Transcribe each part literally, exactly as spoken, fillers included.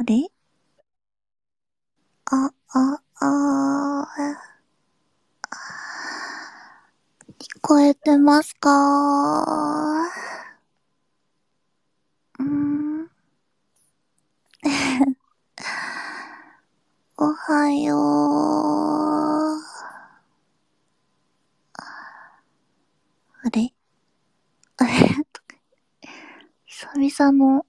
れあ、あ、あー、聞こえてますかー？うーん、おはよう。あれあれ久々の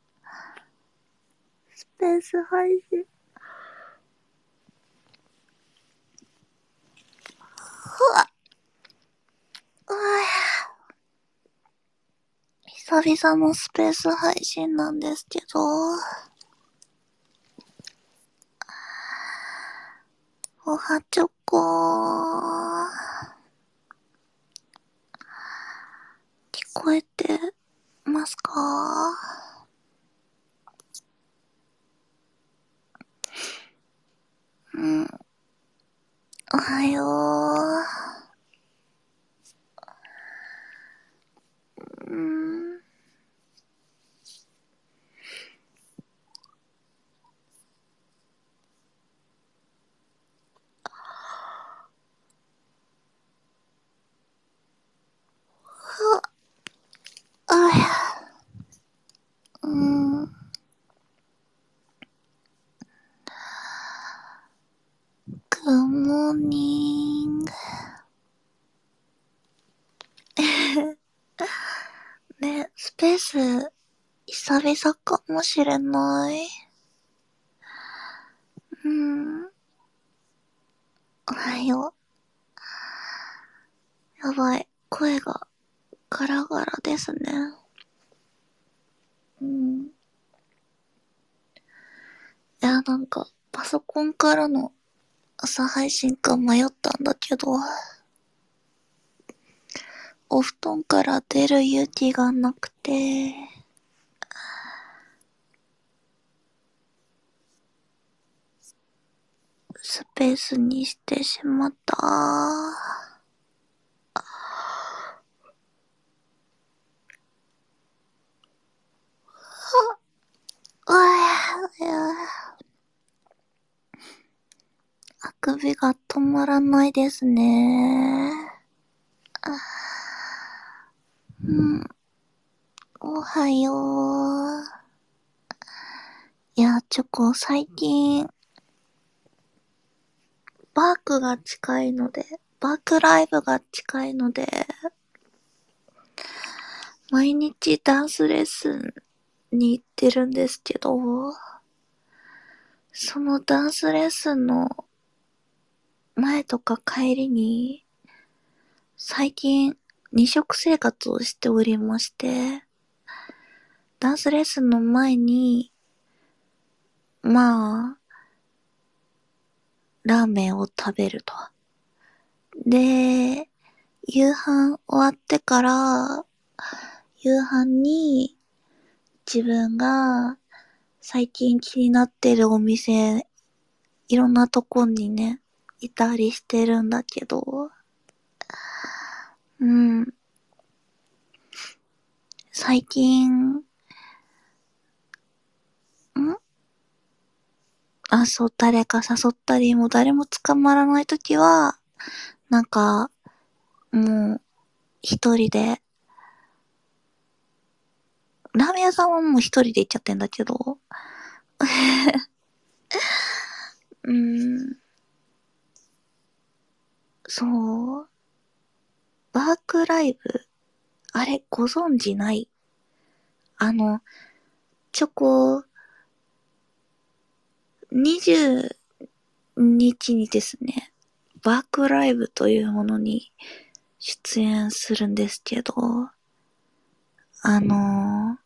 スペース配信。うわ、うわ久々のスペース配信なんですけど、おはちょこー。聞こえてますか？うん、おはよう。うーん、あや、うーん、グッモーニング。ね、スペース、久々かもしれない。うん、おはよう。やばい、声がガラガラですね。うん。いや、なんか、パソコンからの朝配信か迷ったんだけど、お布団から出る勇気がなくて、スペースにしてしまった。うわぁ、あくびが止まらないですね。うん、おはよう。いや、チョコ、最近、バークが近いので、バークライブが近いので、毎日ダンスレッスンに行ってるんですけど、そのダンスレッスンの前とか帰りに、最近二食生活をしておりまして、ダンスレッスンの前に、まあ、ラーメンを食べると。で、夕飯終わってから、夕飯に自分が最近気になってるお店、いろんなとこにね、いたりしてるんだけど、うん。最近、んあ、そう、誰か誘ったり、もう誰も捕まらないときは、なんか、もう、一人で、ラーメン屋さんはもう一人で行っちゃってんだけど、うーん、そう、バークライブ、あれ、ご存知ない？あの、チョコ、にじゅうにちにちにですね、バークライブというものに出演するんですけど、あの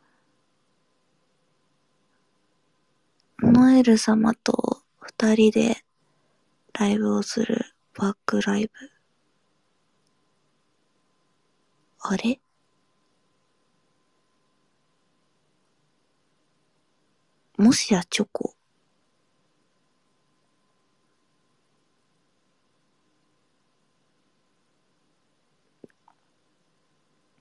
ノエル様と二人でライブをするバックライブ。あれもしやチョコ。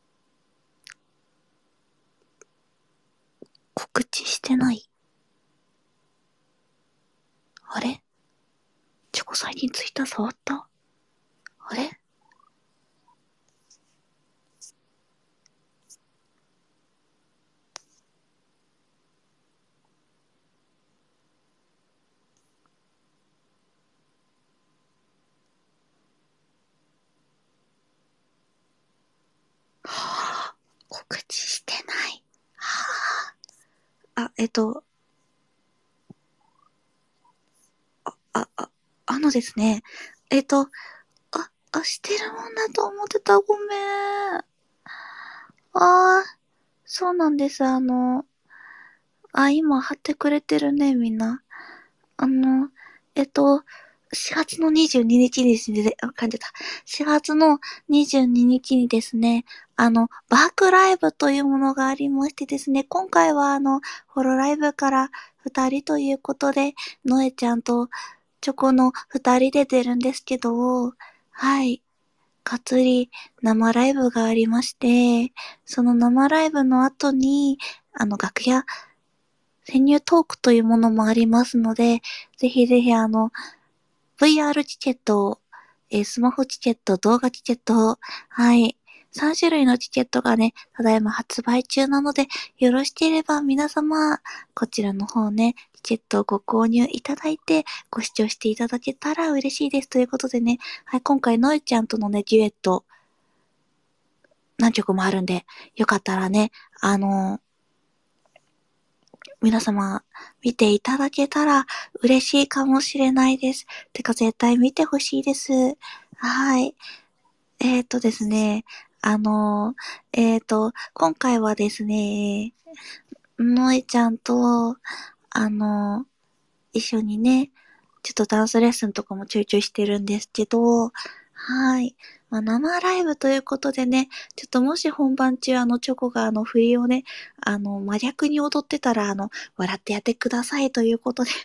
告知してない？ 最近ツイッター触った？あれ？はぁ、告知してない。はぁ。あ、えっと、あ、あ、あ、あのですね。えっと、あ、あ、してるもんだと思ってた。ごめん。ああ、そうなんです。あの、あ、今貼ってくれてるね、みんな。あの、えっと、しがつのにじゅうににちにですね、あ、噛んでた。しがつのにじゅうににちにですね、あの、バークライブというものがありましてですね、今回はあの、ホロライブからふたりということで、のえちゃんとチョコのふたりで出るんですけど、はい。がっつり生ライブがありまして、その生ライブの後に、あの、楽屋、潜入トークというものもありますので、ぜひぜひあの、ブイアール チケット、えースマホチケット、動画チケット、はい。さん種類のチケットがね、ただいま発売中なので、よろしければ皆様、こちらの方ね、チケットをご購入いただいて、ご視聴していただけたら嬉しいです。ということでね、はい、今回、のえちゃんとのね、デュエット、何曲もあるんで、よかったらね、あのー皆様、見ていただけたら嬉しいかもしれないです。てか、絶対見てほしいです。はい。えーとですね、あのー、えーと、今回はですね、のえちゃんと、あのー、一緒にね、ちょっとダンスレッスンとかもちょいちょいしてるんですけど、はい。まあ、生ライブということでね、ちょっともし本番中あのチョコがあの振りをね、あの真逆に踊ってたらあの、笑ってやってくださいということで。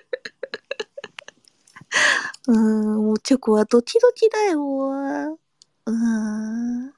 うーん、もうチョコはドキドキだよ。うーん。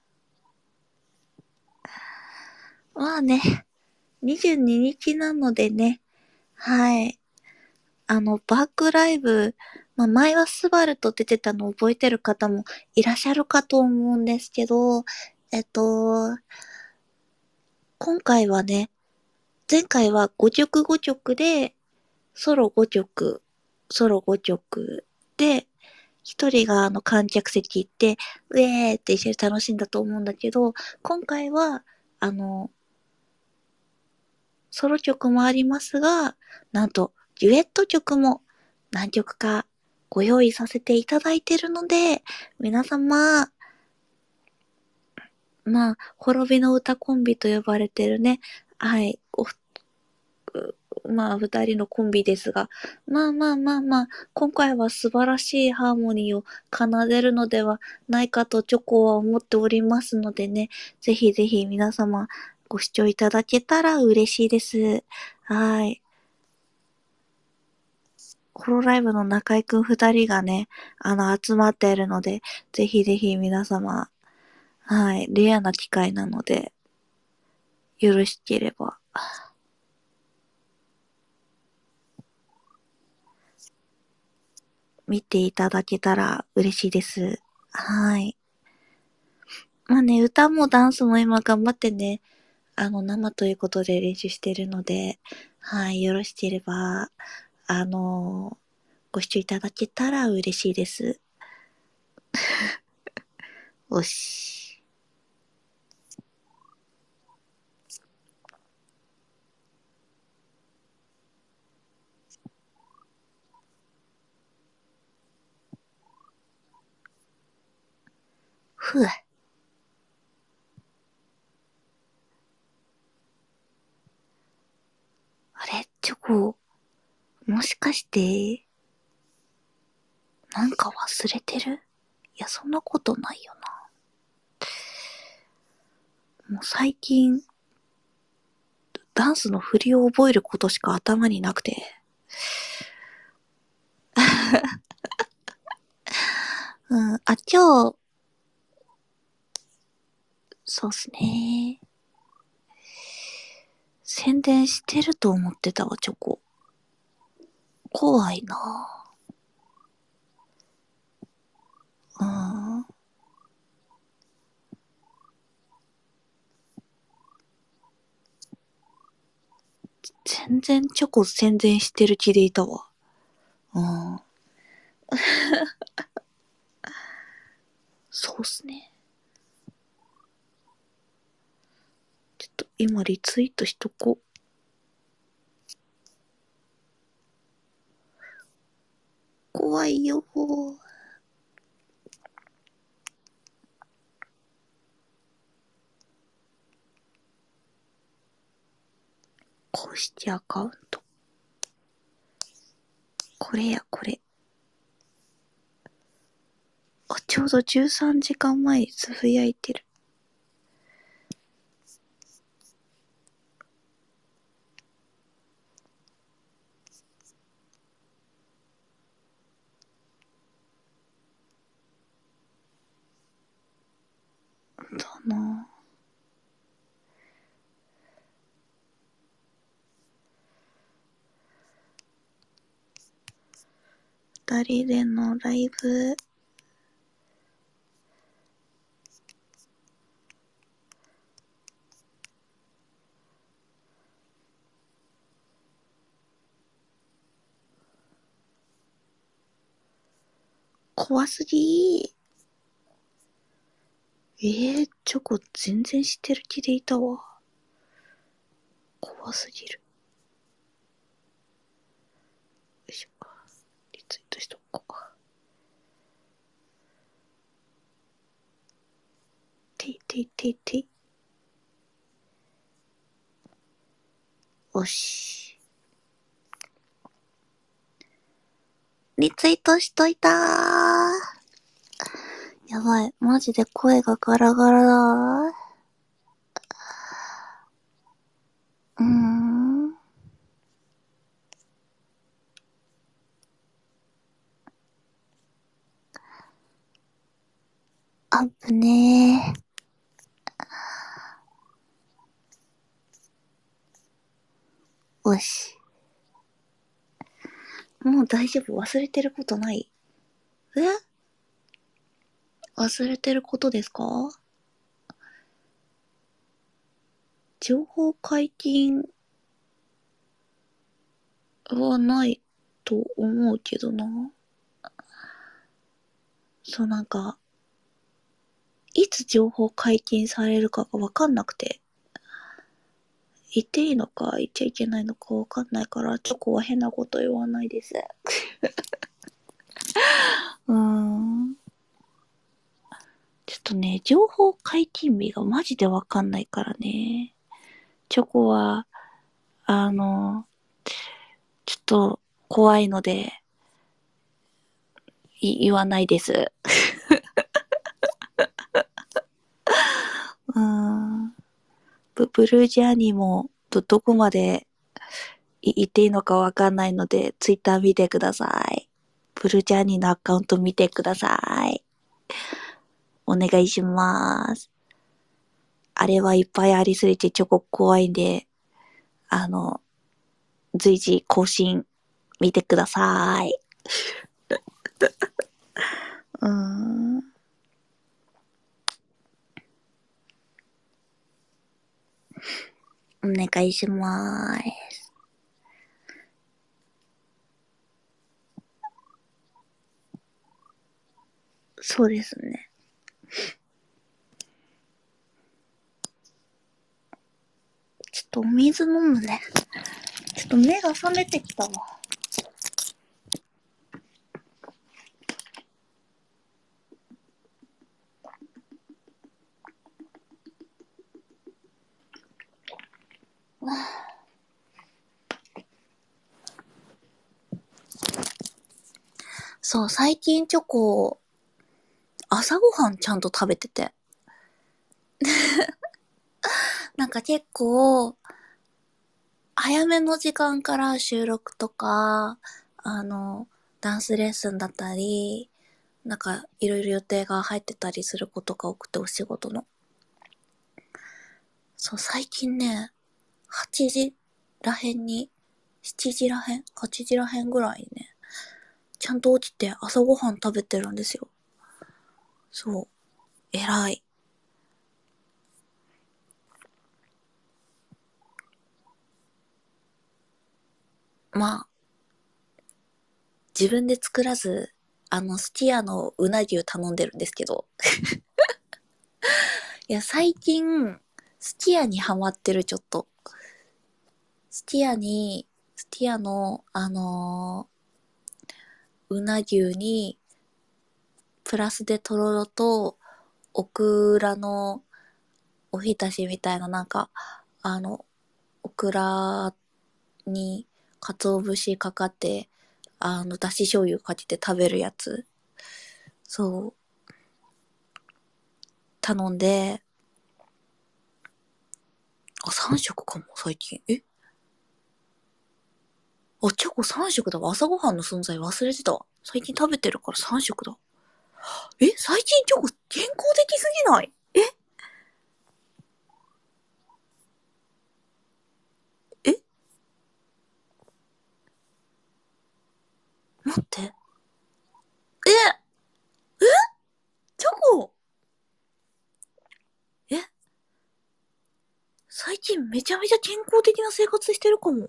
まあね、にじゅうににちなのでね、はい。あの、バックライブ、まあ、前はスバルと出てたのを覚えてる方もいらっしゃるかと思うんですけど、えっと、今回はね、前回はごきょくごきょくで、ソロごきょく、ソロごきょくで、一人があの観客席行って、ウェーって一緒に楽しんだと思うんだけど、今回は、あの、ソロ曲もありますが、なんと、デュエット曲も何曲かご用意させていただいているので、皆様、まあ、滅びの歌コンビと呼ばれてるね、はい、おまあ、二人のコンビですが、まあまあまあまあ、今回は素晴らしいハーモニーを奏でるのではないかとチョコは思っておりますのでね、ぜひぜひ皆様ご視聴いただけたら嬉しいです。はい。ホロライブの中井くん二人がね、あの、集まっているので、ぜひぜひ皆様、はい、レアな機会なので、よろしければ、見ていただけたら嬉しいです。はい。まあね、歌もダンスも今頑張ってね、あの、生ということで練習してるので、はい、よろしければ、あの、ご視聴いただけたら嬉しいです。おし。ふぅ。あれ、チョコ、もしかして、なんか忘れてる？いや、そんなことないよな。もう最近、ダンスの振りを覚えることしか頭になくて。うん、あ、今日、そうっすね。宣伝してると思ってたわ、チョコ。怖いなうん。全然チョコ宣伝してる気でいたわ。うん。そうっすね。ちょっと今リツイートしとこう。怖いよー。公式アカウント。これや、これ。あ、ちょうどじゅうさんじかんまえにつぶやいてる。だなぁ。二人でのライブ。怖すぎー。えー、チョコ全然知ってる気でいたわ。怖すぎる。よいしょ。リツイートしとこう。ていていていてい。よし。リツイートしといたー。やばい。マジで声がガラガラだー。うーん。あぶねー。よし。もう大丈夫。忘れてることない？え？忘れてることですか？情報解禁はないと思うけどな。そう、なんか、いつ情報解禁されるかがわかんなくて。言っていいのか言っちゃいけないのかわかんないから、チョコは変なこと言わないです。うーん。ちょっとね、情報解禁日がマジでわかんないからね。チョコは、あの、ちょっと怖いので、い言わないです。うーん。ブブルージャーニーもど、どこまで言っていいのかわかんないので、ツイッター見てください。ブルージャーニーのアカウント見てください。お願いします。あれはいっぱいありすぎてチョコ怖いんで、あの、随時更新見てください。うーん。お願いしまーす。そうですね。ちょっとお水飲むね。ちょっと目が覚めてきたわ。そう、最近チョコ、朝ごはんちゃんと食べてて。なんか結構、早めの時間から収録とか、あの、ダンスレッスンだったり、なんかいろいろ予定が入ってたりすることが多くて、お仕事の。そう、最近ね、はちじらへんに、しちじらへん ?はち 時らへんぐらいにね、ちゃんと起きて朝ごはん食べてるんですよ。 そう。偉い。まあ、自分で作らず、あの、すき家のうな重頼んでるんですけど。いや、最近、すき家にハマってる、ちょっと。すき家に、すき家の、あのーうな重に、プラスでとろろと、オクラのおひたしみたいな、なんか、あの、オクラに、鰹節かかって、あの、だし醤油かけて食べるやつ。そう、頼んで、あ、さん食かも、最近。えあ、チョコさん食だわ。朝ごはんの存在忘れてたわ。最近食べてるからさん食だ。え、最近チョコ健康的すぎない？ええ待って。えチョコえ最近めちゃめちゃ健康的な生活してるかも。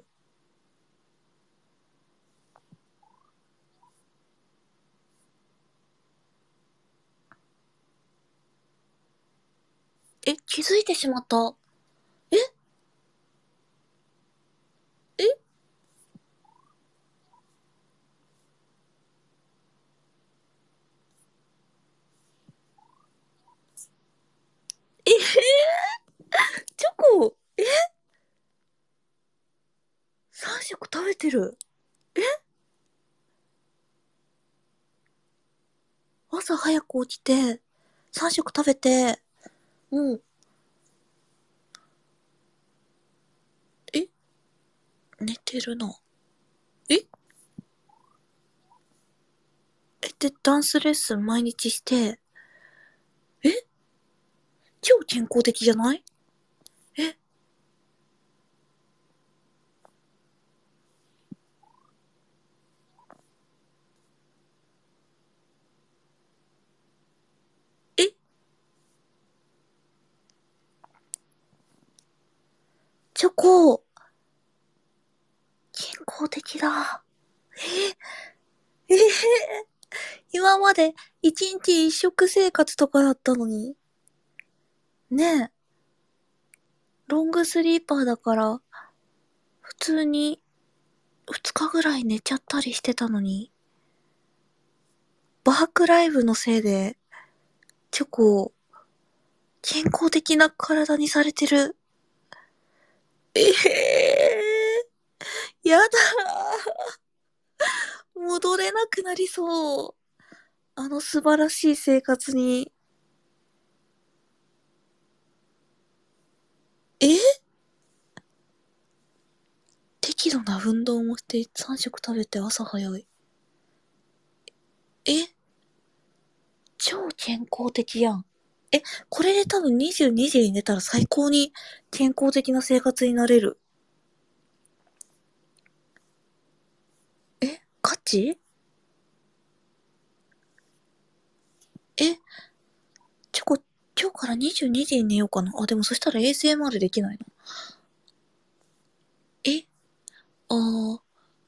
え、気づいてしまった。えええチョコえ ?さん 食食べてる。朝早く起きて、さん食食べて、もう、え寝てるな。ええ、で、ダンスレッスン毎日して、え超健康的じゃない？ええチョコ、健康的だ。ええ今まで一日一食生活とかだったのに。ねえ、ロングスリーパーだから、普通に二日ぐらい寝ちゃったりしてたのに、バークライブのせいで、チョコ、健康的な体にされてる。ええー、やだー。戻れなくなりそう。あの素晴らしい生活に。え適度な運動もしてさん食食べて朝早い。え超健康的やん。え、これで多分にじゅうにじに寝たら最高に健康的な生活になれる。え、ガチ？え、チョコ、今日からにじゅうにじに寝ようかな。あ、でもそしたら エーエスエムアール できないな。え、あー、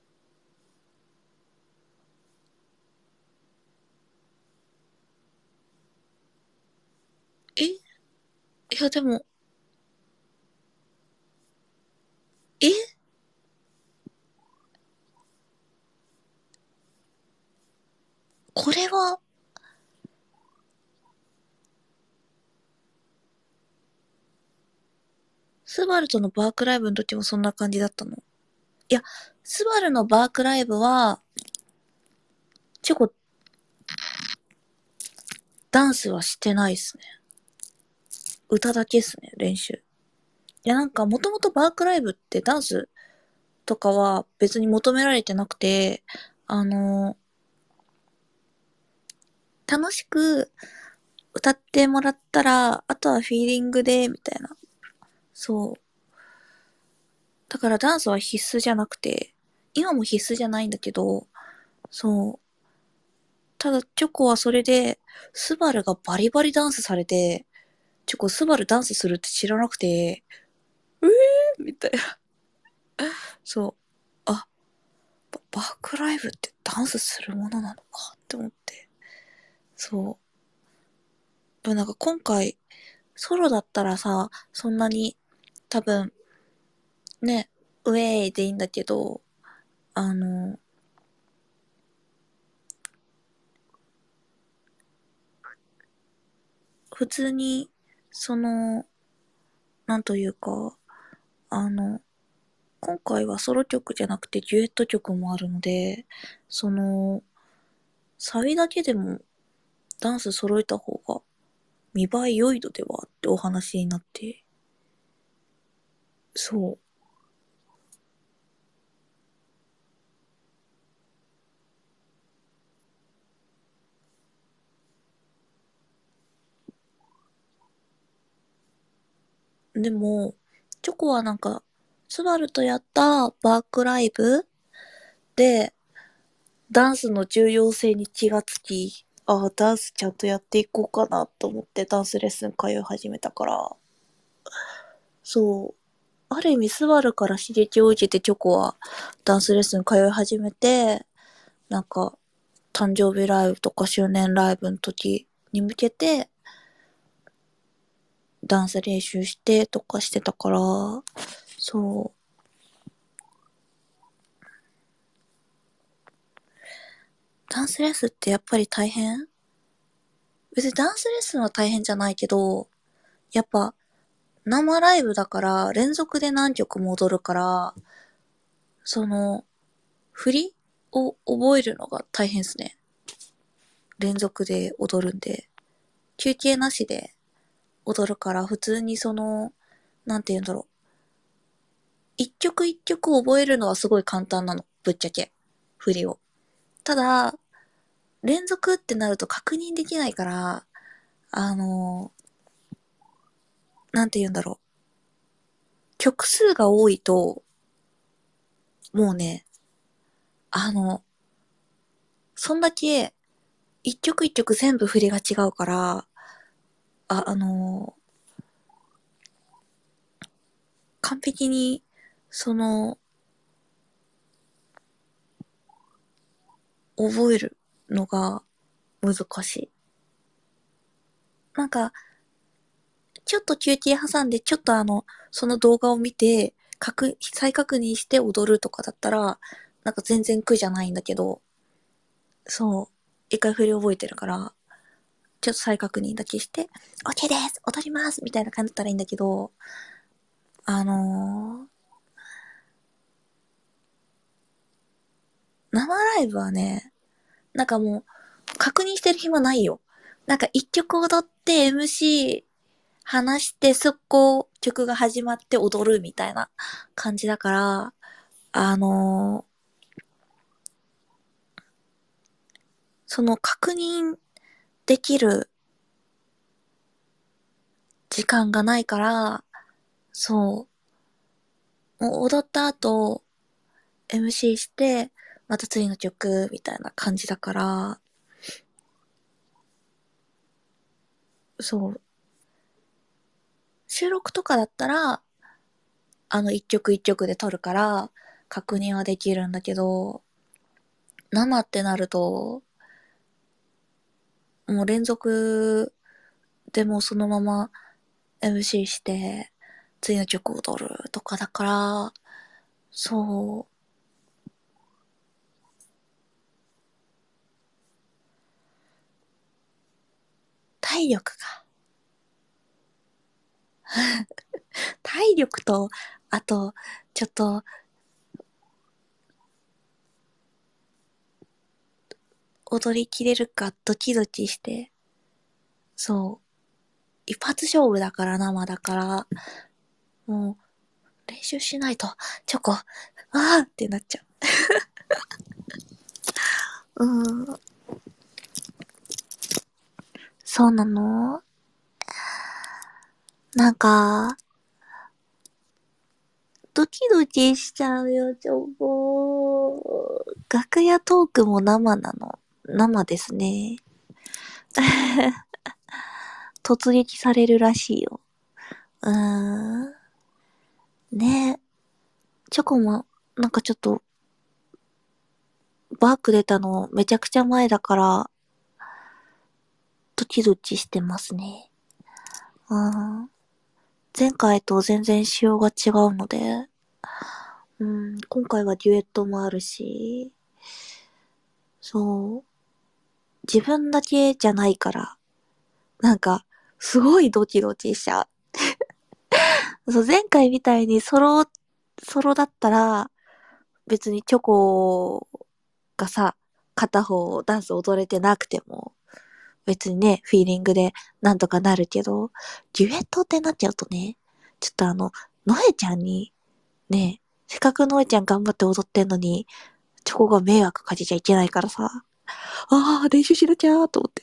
え、いやでも、え、これは、スバルとのバークライブの時もそんな感じだったの？いや、スバルのバークライブは、チョコ、ダンスはしてないっすね。歌だけっすね、練習。いやなんかもともとバークライブってダンスとかは別に求められてなくて、あの、楽しく歌ってもらったら、あとはフィーリングで、みたいな。そう。だからダンスは必須じゃなくて、今も必須じゃないんだけど、そう。 ただ、チョコはそれで、スバルがバリバリダンスされて、チョコ、スバルダンスするって知らなくて、うえーみたいな。そう。あ、ババックライブってダンスするものなのかって思って。そう。でもなんか今回、ソロだったらさ、そんなに、多分、ね、ウェイでいいんだけど、あの、普通に、その、なんというか、あの、今回はソロ曲じゃなくてデュエット曲もあるので、その、サビだけでもダンス揃えた方が見栄え良いのではってお話になって、そう。でも、チョコはなんか、スバルとやったバックライブで、ダンスの重要性に気がつき、ああ、ダンスちゃんとやっていこうかなと思ってダンスレッスン通い始めたから、そう。ある意味、スバルから刺激を受けてチョコはダンスレッスン通い始めて、なんか、誕生日ライブとか周年ライブの時に向けて、ダンス練習してとかしてたから、そう。ダンスレッスンってやっぱり大変？別にダンスレッスンは大変じゃないけど、やっぱ生ライブだから連続で何曲も踊るから、その、振りを覚えるのが大変ですね。連続で踊るんで。休憩なしで踊るから普通にその、なんて言うんだろう。一曲一曲覚えるのはすごい簡単なの。ぶっちゃけ。振りを。ただ、連続ってなると確認できないから、あの、なんて言うんだろう。曲数が多いと、もうね、あの、そんだけ一曲一曲全部振りが違うから、あ、あの、完璧に、その、覚えるのが難しい。なんか、ちょっと休憩挟んで、ちょっとあの、その動画を見て、確、再確認して踊るとかだったら、なんか全然苦じゃないんだけど、そう、一回振り覚えてるから、ちょっと再確認だけして、OK です踊りますみたいな感じだったらいいんだけど、あのー、生ライブはね、なんかもう、確認してる暇ないよ。なんか一曲踊って エムシー 話して速攻曲が始まって踊るみたいな感じだから、あのーその確認できる時間がないから、そう、もう踊った後、エムシー して、また次の曲、みたいな感じだから、そう、収録とかだったら、あの一曲一曲で撮るから、確認はできるんだけど、生ってなると、もう連続でもうそのまま エムシー して、次の曲踊るとかだから、そう、体力が。体力と、あと、ちょっと、踊りきれるかドキドキして、そう、一発勝負だから生だから、もう、練習しないと、チョコ、あーってなっちゃう。うーん、そうなの？なんか、ドキドキしちゃうよ、チョコ。楽屋トークも生なの。 生ですね。突撃されるらしいよ。うーん。ねえ。チョコも、なんかちょっと、バーク出たのめちゃくちゃ前だから、ドキドキしてますね。うん。前回と全然仕様が違うので、うん、今回はデュエットもあるし、そう。自分だけじゃないから、なんか、すごいドキドキしちゃう。そう、前回みたいにソロ、ソロだったら、別にチョコがさ、片方ダンス踊れてなくても、別にね、フィーリングでなんとかなるけど、デュエットってなっちゃうとね、ちょっとあの、ノエちゃんに、ね、せっかくノエちゃん頑張って踊ってんのに、チョコが迷惑かけちゃいけないからさ、あー、練習しなきゃーと思って。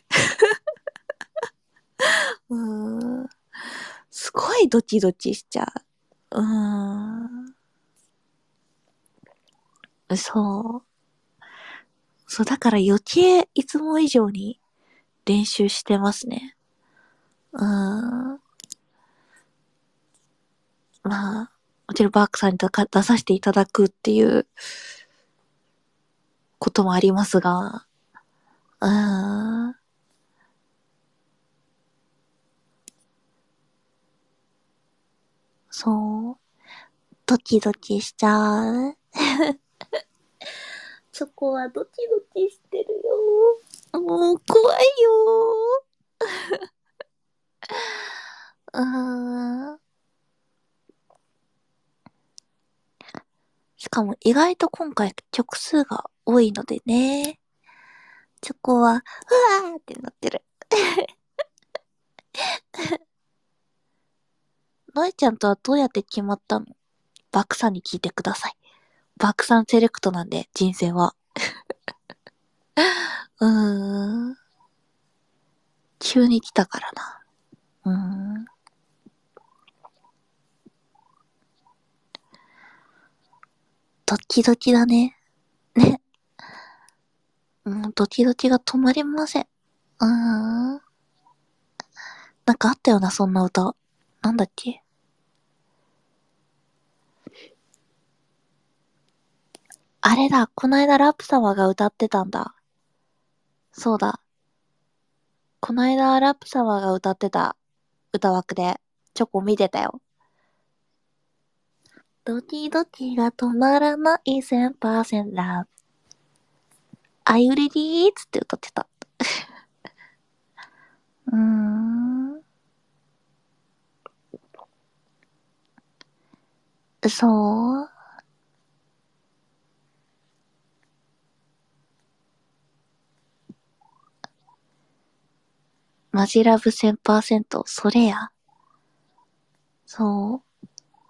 うーん。すごいドキドキしちゃう。うーん。そう。そう、だから余計いつも以上に練習してますね。うーん。まあ、もちろんバークさんに出させていただくっていうこともありますが、うーん。そう。ドキドキしちゃう。そこはドキドキしてるよ。もう怖いよ。うーん。しかも意外と今回曲数が多いのでね。チョコは、うわーってなってる。ノエちゃんとはどうやって決まったの？バクさんに聞いてください。バクさんセレクトなんで、人生は。うーん。急に来たからな。うーん。ドキドキだね。ね。もうドキドキが止まりません。うーん。なんかあったよな、そんな歌。なんだっけ？あれだ、こないだラップ様が歌ってたんだ。そうだ。こないだラップ様が歌ってた歌枠で、チョコ見てたよ。ドキドキが止まらないせんパーセントラブ。あゆりりーつって歌ってた。うーん。そう。マジラブせんパーセント、それや。そう。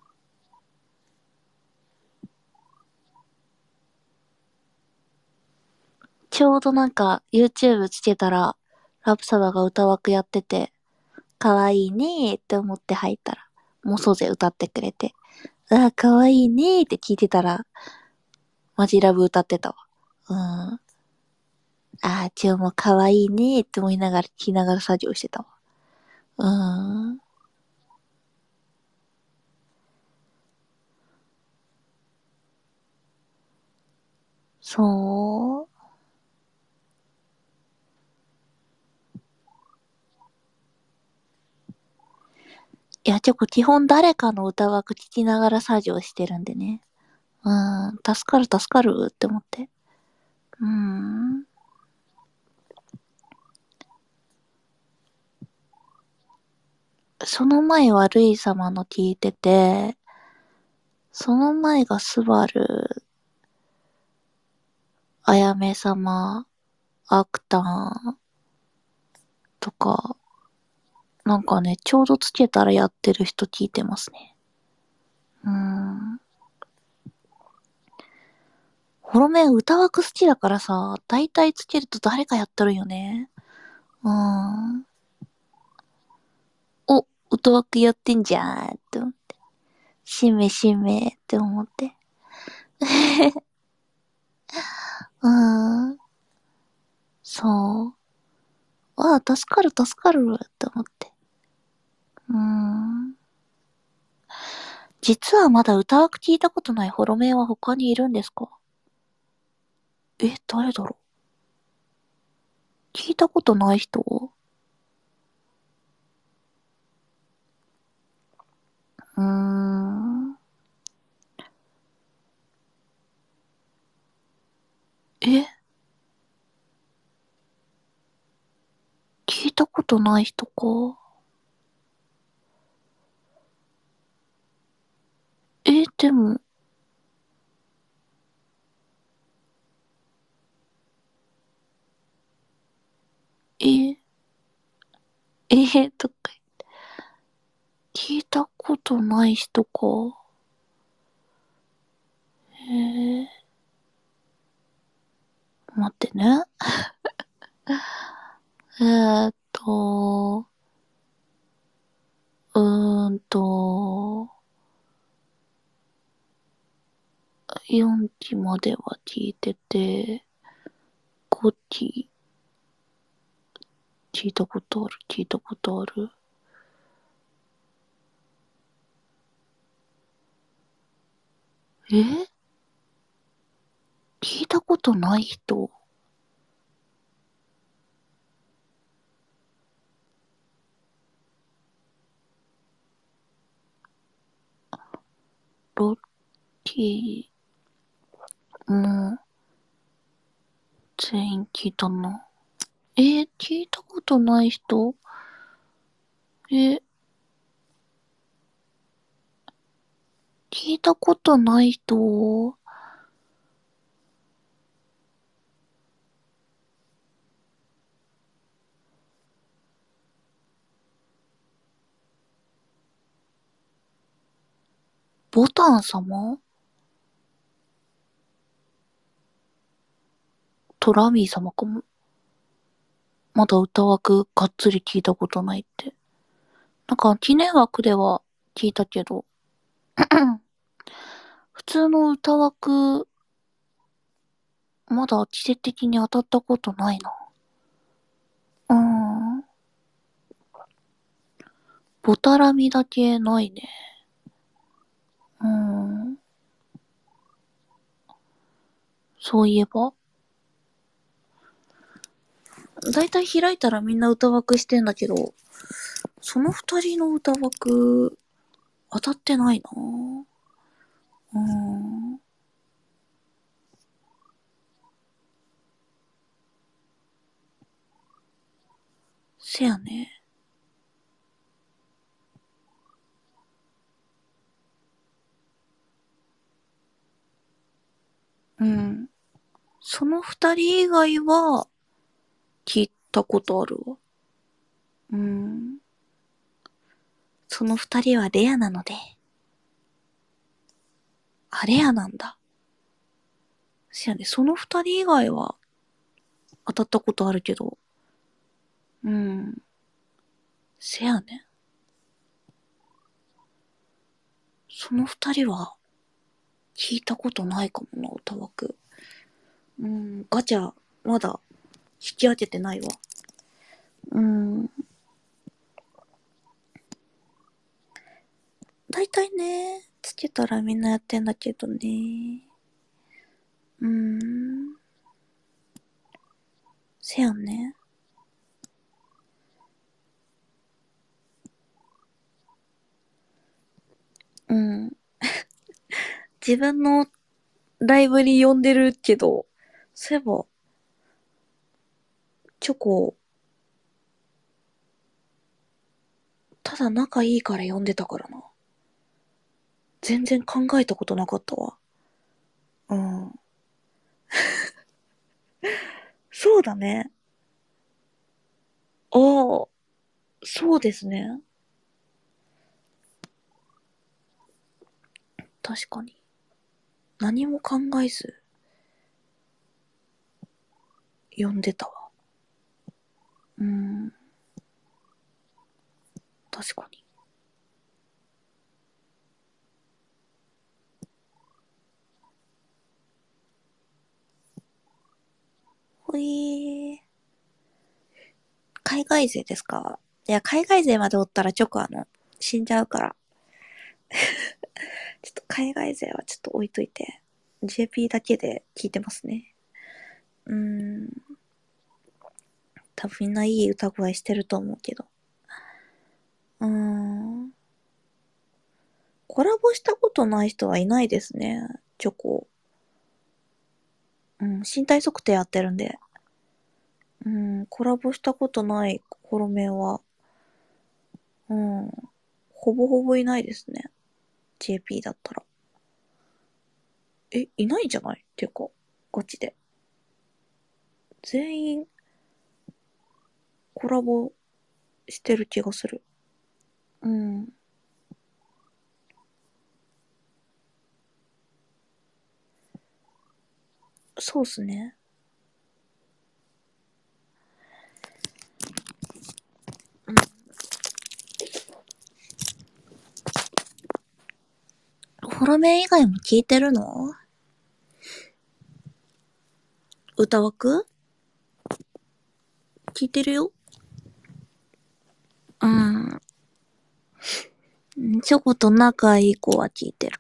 ちょうどなんか YouTube つけたら、ラプサダが歌枠やってて、かわいいねーって思って入ったら、モソゼ歌ってくれて、あーかわいいねーって聞いてたら、マジラブ歌ってたわ。うん。あー今日もかわいいねーって思いながら聞きながら作業してたわ。うーん。そう。いや、ちょっと基本誰かの歌枠聞きながら作業してるんでね。うん。助かる助かるって思って。うーん。その前はルイ様の聞いてて、その前がスバル、あやめ様、アクタンとか、なんかね、ちょうどつけたらやってる人聞いてますね。うーん。ホロメン歌枠好きだからさ、だいたいつけると誰かやってるよね。うーん。お、歌枠やってんじゃんって思って。しめしめって思って。うーん。 そう。わあ、助かる助かるって思って。うーん。実はまだ歌枠聞いたことないホロメイは他にいるんですか？え、誰だろう？聞いたことない人？うーん。え、聞いたことない人か。え、でも、え、えとか、聞いたことない人か。えー、待ってね。えーっと、うーんと、よんきまでは聞いてて、ごき聞いたことある、聞いたことある。え、聞いたことない人？ロッキー、もう、全員聞いたな。えー、聞いたことない人？え、聞いたことない人？ボタン様？トラミー様かも。まだ歌枠がっつり聞いたことないって。なんか記念枠では聞いたけど、普通の歌枠、まだ季節的に当たったことないな。うーん。ボタラミだけないね。うーん。そういえば。だいたい開いたらみんな歌枠してんだけど、その二人の歌枠、当たってないな。うーん。せやね。うん。その二人以外は、聞いたことあるわ。うん。その二人はレアなので。あ、レアなんだ。せやね。その二人以外は当たったことあるけど。うん。せやね。その二人は聞いたことないかもな、歌枠。うん。ガチャ、まだ引き当ててないわ。うん。だいたいね、つけたらみんなやってんだけどね。うーん。せやね。うん。自分のライブに呼んでるけど、そういえば、チョコ、ただ仲いいから呼んでたからな。全然考えたことなかったわ。うん。そうだね。ああ、そうですね。確かに。何も考えず、呼んでたわ。うん。確かに。ほいー。 海外勢ですか？いや、海外勢までおったらチョコあの、死んじゃうから。ちょっと海外勢はちょっと置いといて。ジェーピー だけで聞いてますね。うーん。多分みんないい歌声してると思うけど。うーん。コラボしたことない人はいないですね。チョコ。うん、身体測定やってるんで。うん、コラボしたことないホロメンは、うん、ほぼほぼいないですね。ジェーピー だったら。え、いないんじゃないっていうか、ガチで。全員コラボしてる気がする。うん。そうっすね。ホロメン以外も聞いてるの？歌枠聞いてるよ。うん。チョコと仲いい子は聞いてる。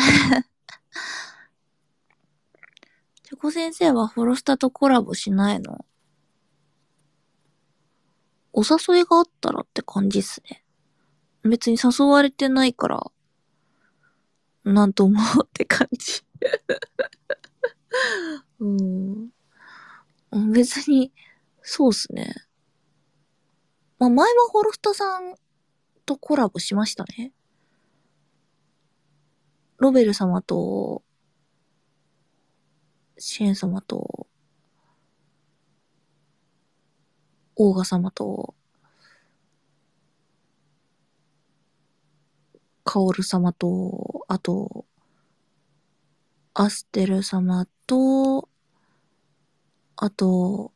チョコ先生はホロスタとコラボしないの？お誘いがあったらって感じっすね。別に誘われてないから、なんともって感じ。うん。別に、そうっすね。まあ、前はホロスタさんとコラボしましたね。ロベル様と、シェーン様と、オーガ様と、カオル様と、あと、アステル様と、あと、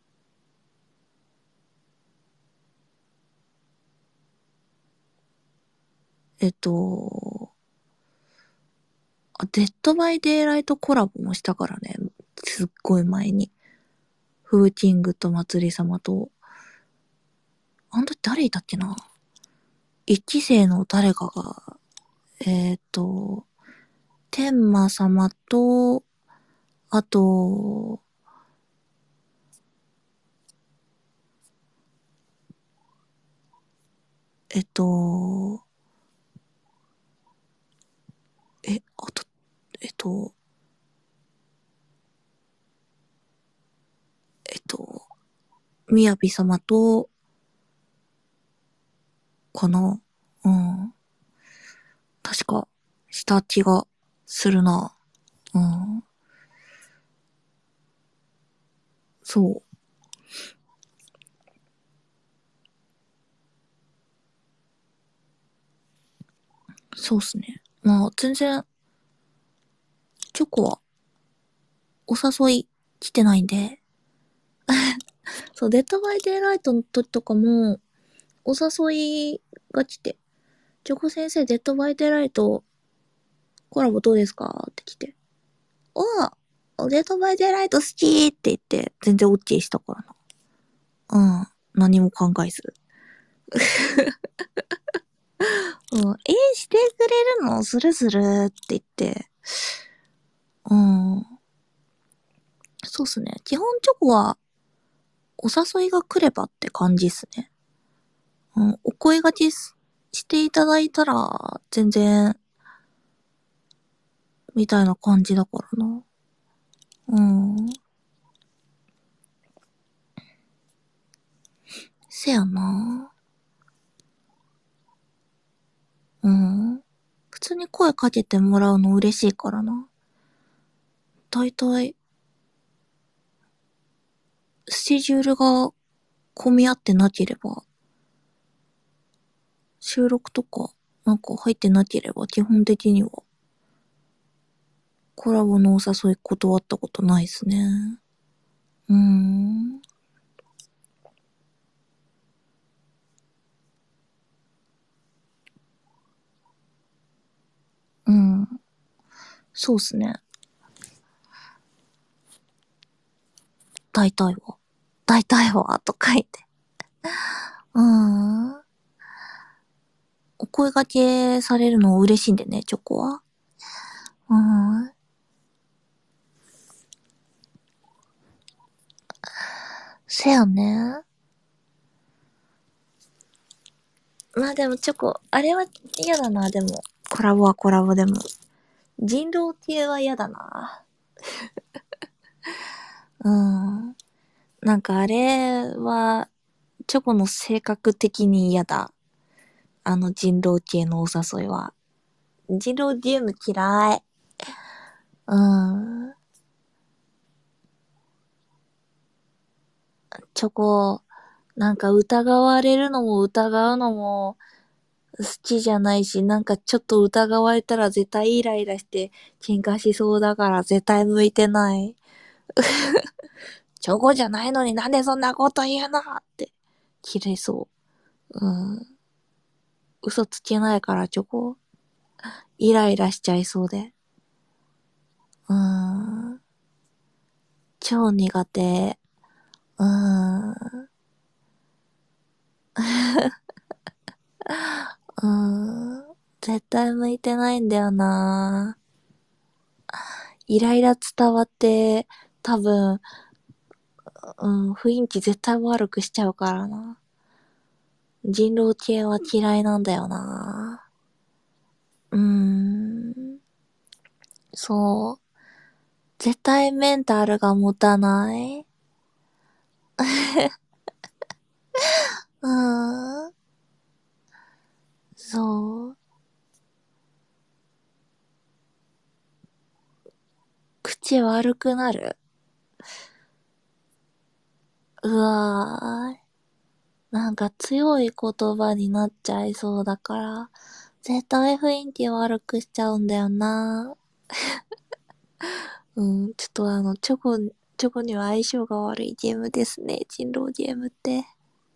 えっと、あ、デッドバイデイライトコラボもしたからね。すっごい前に。フーキングと祭り様と、あん時誰いたっけな？一期生の誰かが、えっと、天馬様と、あと、えっと、え、あと、えっと、えっと、みやび様と、かな。うん。確か、した気がするな。うん。そう。そうっすね。まあ、全然、チョコは、お誘い来てないんで、そう、デッドバイデイライトの時とかも、お誘いが来て、チョコ先生、デッドバイデイライトコラボどうですかって来て、おう、デッドバイデイライト好きって言って、全然オッケーしたからな。うん。何も考えず。うん。えー、してくれるのするするって言って、うん。そうっすね。基本チョコは、お誘いが来ればって感じっすね。うん。お声掛けしていただいたら、全然、みたいな感じだからな。うん。せやな。うん。普通に声かけてもらうの嬉しいからな。だいたい、スケジュールが混み合ってなければ、収録とかなんか入ってなければ基本的にはコラボのお誘い断ったことないっすね。うーん。うん。そうっすね。大体は。大体は、と書いて。 うーん。お声掛けされるの嬉しいんでね、チョコは。うーん。せやね。まあでもチョコ、あれは嫌だな、でも。コラボはコラボでも。人狼系は嫌だな。うん。なんかあれは、チョコの性格的に嫌だ。あの人狼系のお誘いは。人狼ゲーム嫌い。うん。チョコ、なんか疑われるのも疑うのも好きじゃないし、なんかちょっと疑われたら絶対イライラして喧嘩しそうだから絶対向いてない。チョコじゃないのになんでそんなこと言うのって、切れそう。うん。嘘つけないからチョコ。イライラしちゃいそうで。うーん。超苦手。うーん。うーん。絶対向いてないんだよな。イライラ伝わって、多分、うん、雰囲気絶対悪くしちゃうからな。人狼系は嫌いなんだよな。うーん。そう。絶対メンタルが持たない。うーん。そう。口悪くなる。うわー。なんか強い言葉になっちゃいそうだから、絶対雰囲気悪くしちゃうんだよな。うん、ちょっとあの、チョコ、チョコには相性が悪いゲームですね。人狼ゲームって。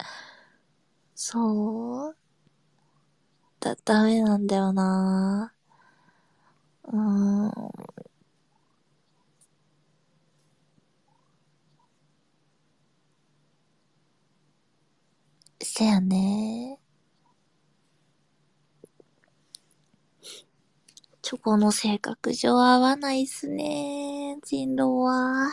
そう。だ、ダメなんだよな。うーん。せやね。チョコの性格上合わないっすね。人狼は。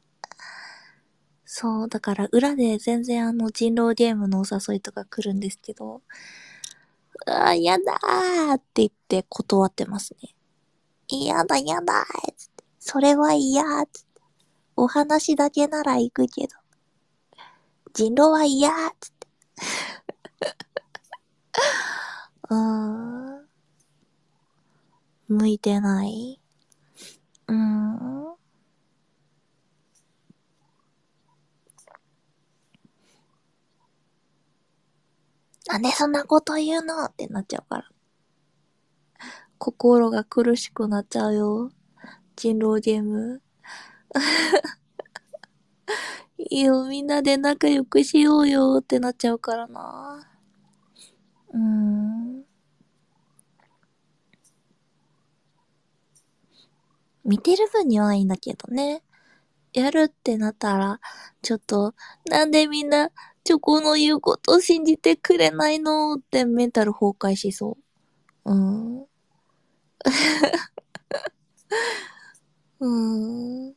そう、だから裏で全然あの人狼ゲームのお誘いとか来るんですけど、うわー、やだーって言って断ってますね。やだやだーつって。それは嫌ーつって。お話だけなら行くけど、人狼は嫌ーつって。うーん。向いてない。うーん。なんでそんなこと言うのってなっちゃうから。心が苦しくなっちゃうよ。人狼ゲーム。いいよ、みんなで仲良くしようよってなっちゃうからな。うーん。見てる分にはいいんだけどね。やるってなったら、ちょっと、なんでみんな、チョコの言うことを信じてくれないのってメンタル崩壊しそう。うーん。うーん。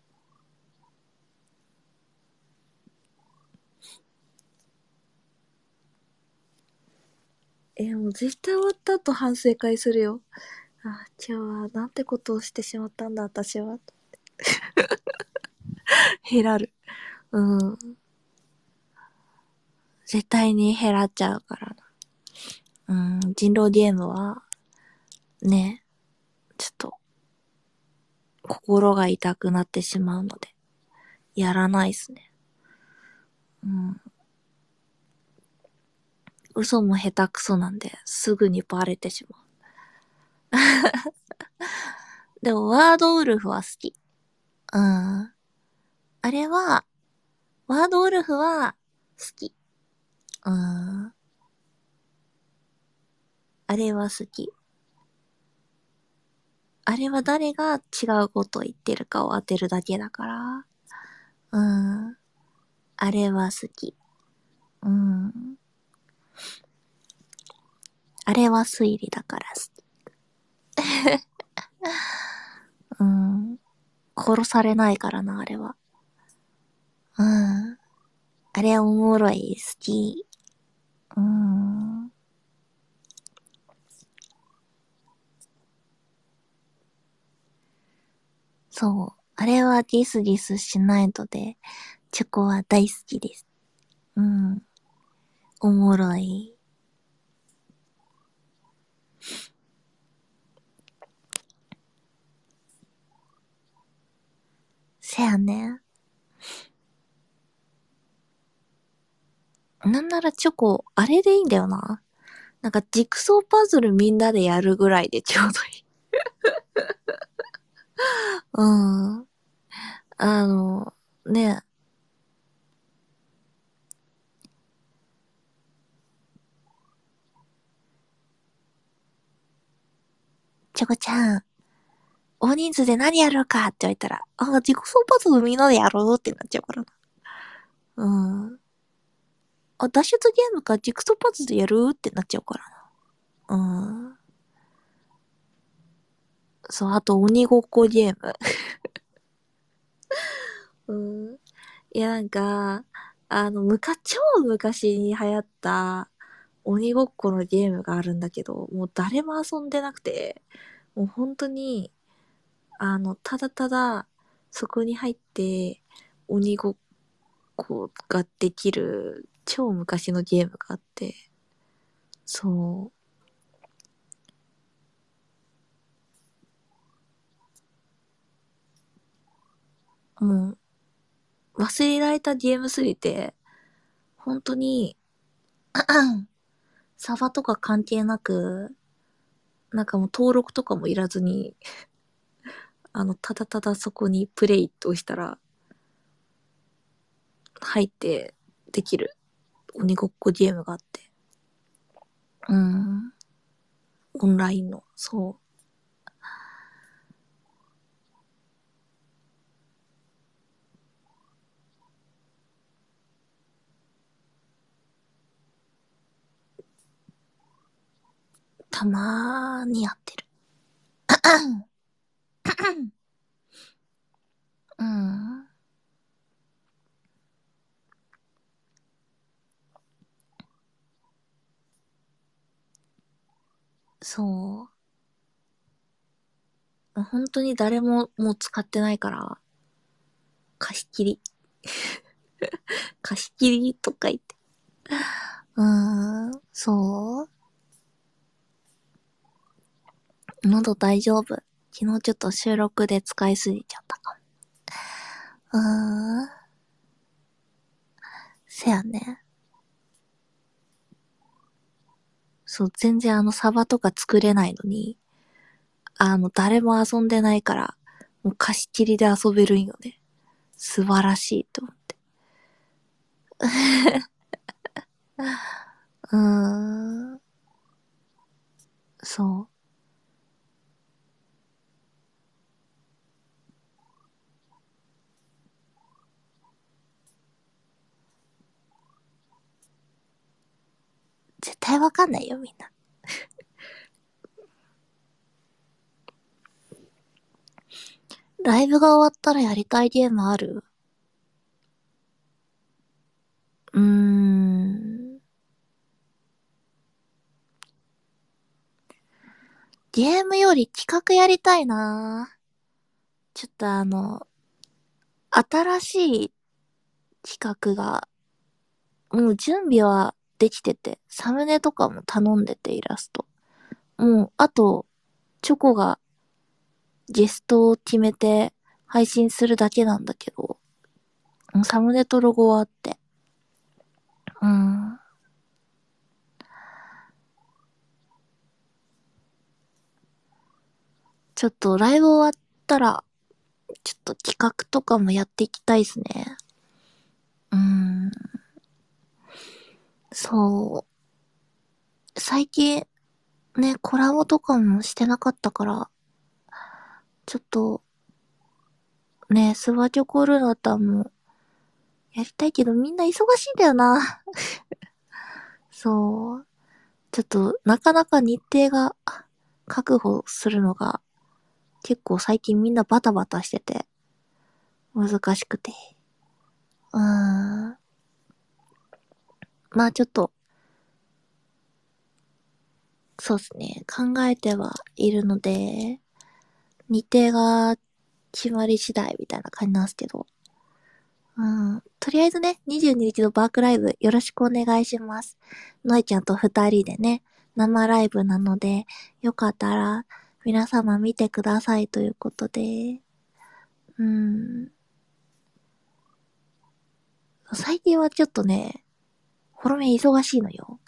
え、もう絶対終わった後反省会するよ。あ、今日はなんてことをしてしまったんだ、私は。へらる。うん。絶対に減らっちゃうからな。うん、人狼ゲームは、ね、ちょっと、心が痛くなってしまうので、やらないっすね。うん。嘘も下手くそなんで、すぐにバレてしまう。でも、ワードウルフは好き。うん。あれは、ワードウルフは、好き。うん。あれは好き。あれは誰が違うことを言ってるかを当てるだけだから。うん。あれは好き。 うん。あれは推理だから好き。うん。殺されないからな、あれは。うん。あれはおもろい、好き。うん。そう。あれはギスギスしないので、チョコは大好きです。うん。おもろい。せやね。なんならチョコ、あれでいいんだよな。なんか、ジクソーパズルみんなでやるぐらいでちょうどいい。うん。あの、ね、チョコちゃん、大人数で何やるかって言われたら、あ、ジクソーパズルみんなでやろうってなっちゃうからな。うん。あ、脱出ゲームかジクソーパズルやるってなっちゃうからな。うん。そう、あと鬼ごっこゲーム。うん。いや、なんか、あの、むか、超昔に流行った鬼ごっこのゲームがあるんだけど、もう誰も遊んでなくて、もう本当に、あの、ただただ、そこに入って、鬼ごっこができる、超昔のゲームがあって、そう、もう、忘れられたゲームすぎて、本当に、サバとか関係なく、なんかもう登録とかもいらずに、あの、ただただそこにプレイって押したら、入ってできる鬼ごっこゲームがあって。うん。オンラインの、そう。たまーにやってる。うん。そう。本当に誰ももう使ってないから、貸し切り。貸し切りとか言って。うーん、そう。喉大丈夫。昨日ちょっと収録で使いすぎちゃったかも。うーん。せやね。そう、全然あのサバとか作れないのに、あの、誰も遊んでないから、もう貸し切りで遊べるんよね。素晴らしいと思って。うーん。そう。絶対わかんないよ、みんな。ライブが終わったらやりたいゲームある？うーん。ゲームより企画やりたいな。ちょっとあの、新しい企画が、もう準備はできてて、サムネとかも頼んでてイラスト。もう、あと、チョコがゲストを決めて配信するだけなんだけど、サムネとロゴはあって。うん。ちょっとライブ終わったら、ちょっと企画とかもやっていきたいですね。うん。そう。最近、ね、コラボとかもしてなかったから、ちょっと、ね、スバチョコルナタもやりたいけどみんな忙しいんだよな。そう。ちょっと、なかなか日程が確保するのが結構最近みんなバタバタしてて難しくて。うーん。まあちょっと、そうですね。考えてはいるので、日程が決まり次第みたいな感じなんですけど。うん。とりあえずね、にじゅうににちのバークライブよろしくお願いします。のえちゃんと二人でね、生ライブなので、よかったら皆様見てくださいということで、うん。最近はちょっとね、ホロメ忙しいのよ。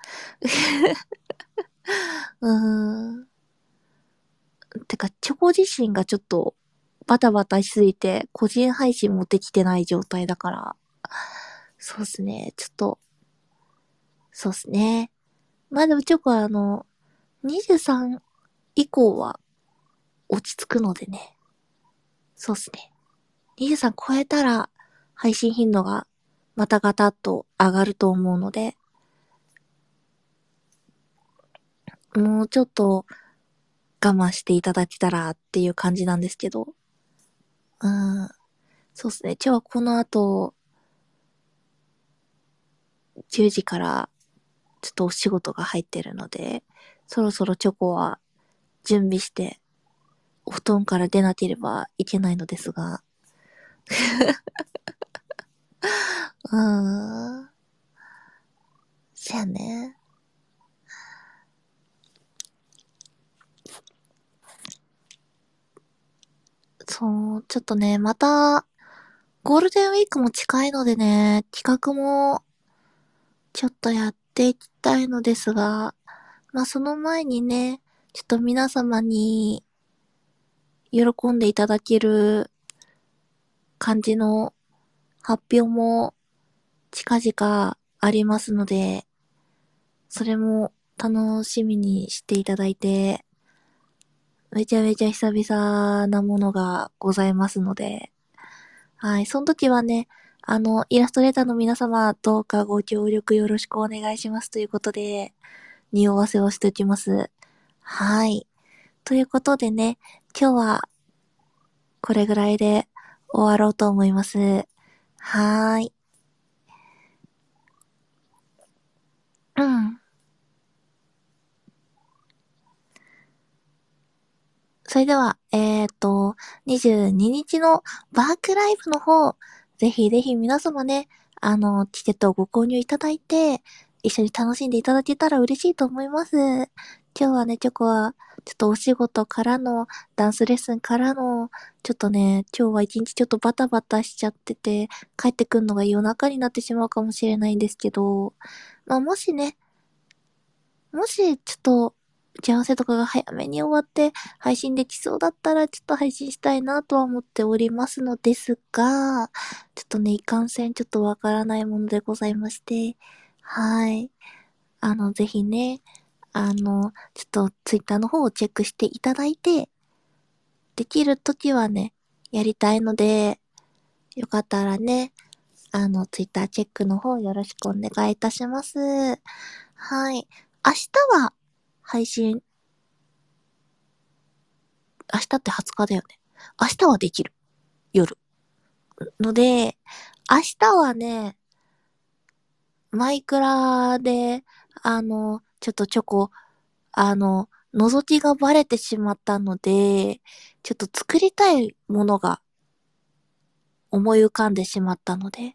うーん。てか、チョコ自身がちょっとバタバタしすぎて、個人配信もできてない状態だから、そうっすね。ちょっと、そうっすね。まあでもチョコはあの、にじゅうさん以降は落ち着くのでね。そうっすね。にじゅうさん超えたら配信頻度がまたガタッと上がると思うので、もうちょっと我慢していただけたらっていう感じなんですけど。うん。そうっすね。今日はこの後、じゅうじからちょっとお仕事が入ってるので、そろそろチョコは準備してお布団から出なければいけないのですが。うーん。そやね。そう、ちょっとね、また、ゴールデンウィークも近いのでね、企画もちょっとやっていきたいのですが、まあその前にね、ちょっと皆様に喜んでいただける感じの発表も近々ありますので、それも楽しみにしていただいて、めちゃめちゃ久々なものがございますので、はい、その時はね、あの、イラストレーターの皆様、どうかご協力よろしくお願いしますということで、匂わせをしておきます。はい。ということでね、今日はこれぐらいで終わろうと思います。はーい。うん。それでは、えっ、ー、と、にじゅうににちのバークライブの方、ぜひぜひ皆様ね、あの、チケットをご購入いただいて、一緒に楽しんでいただけたら嬉しいと思います。今日はね、チョコは、ちょっとお仕事からの、ダンスレッスンからの、ちょっとね、今日は一日ちょっとバタバタしちゃってて、帰ってくるのが夜中になってしまうかもしれないんですけど、まあ、もしね、もし、ちょっと、打ち合わせとかが早めに終わって、配信できそうだったら、ちょっと配信したいなとは思っておりますのですが、ちょっとね、いかんせんちょっとわからないものでございまして、はい。あの、ぜひね、あの、ちょっとツイッターの方をチェックしていただいて、できるときはね、やりたいので、よかったらね、あの、ツイッターチェックの方よろしくお願いいたします。はい。明日は配信、明日ってはつかだよね。明日はできる。夜。ので、明日はね、マイクラで、あの、ちょっとチョコ、あの、覗きがバレてしまったので、ちょっと作りたいものが思い浮かんでしまったので、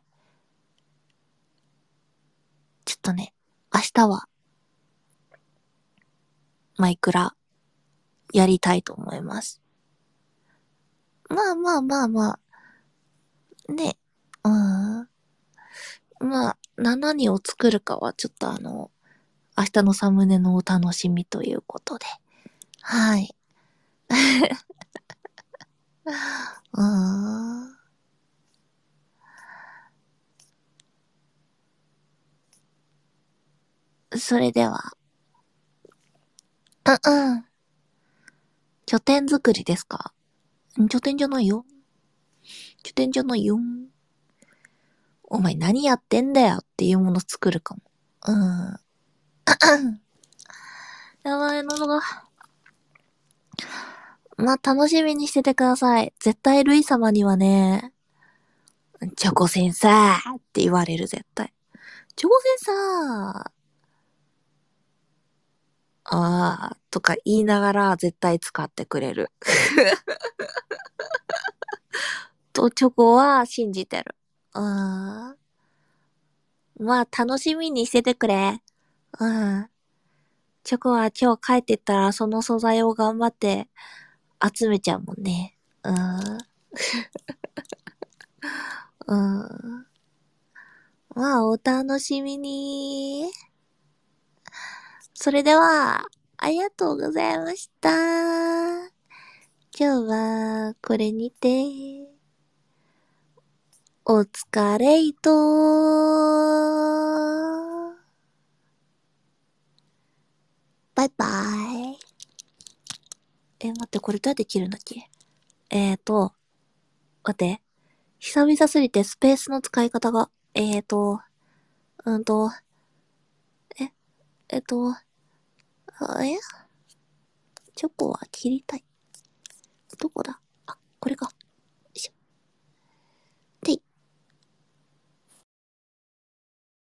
ちょっとね、明日はマイクラやりたいと思います。まあまあまあまあ、ね、うーん。まあ、何を作るかはちょっとあの、明日のサムネのお楽しみということで。はい。うーん。それでは、うんうん。拠点作りですか？ん拠点じゃないよ。拠点じゃないよ。 お前何やってんだよっていうもの作るかも。うん。やばい、喉が。まあ、楽しみにしててください。絶対ルイ様にはね、チョコセンサーって言われる、絶対。チョコセンサーあーとか言いながら絶対使ってくれる。と、チョコは信じてる。うん。まあ、楽しみにしててくれ。うん。チョコは今日帰ってったらその素材を頑張って集めちゃうもんね。うん。うん。まあ、お楽しみに。それでは、ありがとうございました。今日は、これにて、お疲れいとバイバイ。え、待って、これどうやって切るんだっけ？えーと、待って。久々すぎてスペースの使い方が、えーと、うんと、え、えっと、あえチョコは切りたい。どこだ？あ、これか。